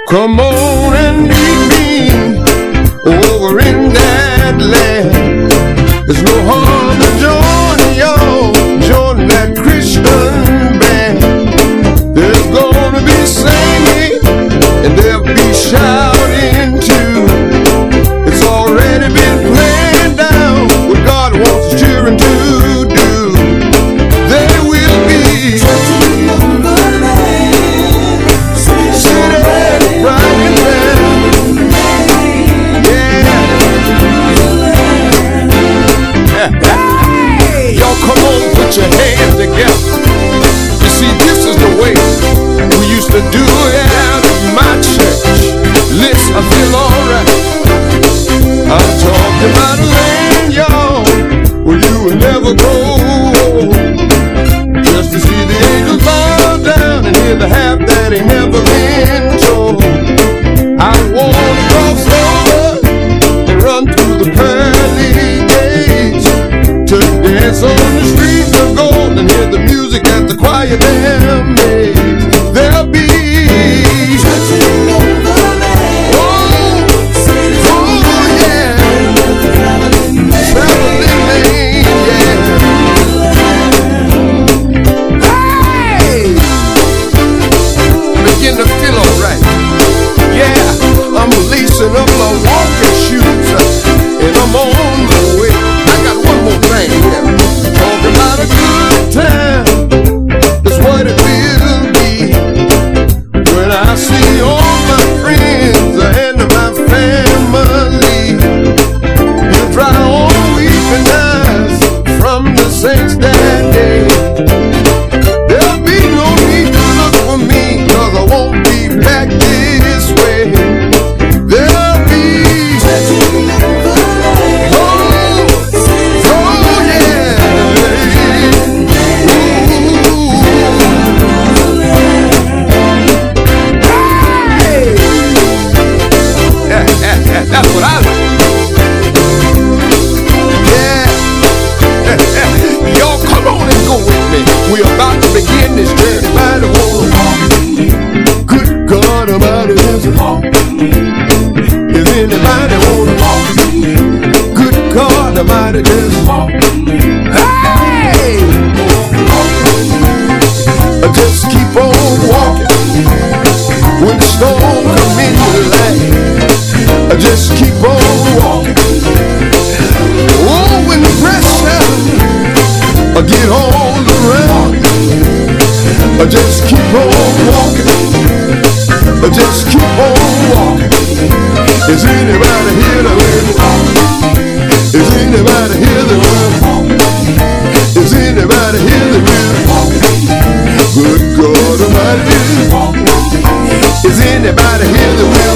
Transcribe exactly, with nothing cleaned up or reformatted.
Come on and meet me over in that land. There's no harm to join y'all, join that Christian band. There's gonna be singing and there'll be shouting too. It's already been planned down what God wants us children to do. There will be city right in there. Hey! Y'all come on, put your hands together. You see, this is the way we used to do it out in my church. Listen, I feel alright. I'm talking about a land, y'all, where you will never grow old. Just to see the angels bow down and hear the half that ain't never been told. I wanna cross over and run through the pearly gates to dance on the streets of gold and hear the music that the choir them makes. There'll be touching over the land. Oh, oh yeah, traveling lane, yeah. Hey, begin to feel alright. Yeah, I'm lacing up my walking shoes and I'm on my way. I got one more thing here. Talking about a good time. That's what it will be when I see all my friends and my family. You'll dry all weeping eyes from the saints that day. There'll be no need to look for me, cause I won't be back this way. There'll be that's what I like. Yeah. Y'all come on and go with me. We're about to begin this journey. Mighty wanna walk with me. Good God Almighty, there's a walk with me. Is anybody wanna walk with me? Good God Almighty, there's a walk with me. Hey! Just keep on walking. When the storm come in your life, just keep on walking. Oh, when the pressure get all around, just keep on walking. Just keep on walking. Is anybody here to walk? Is anybody here to walk? Is anybody here to walk? Good God Almighty, is anybody here that will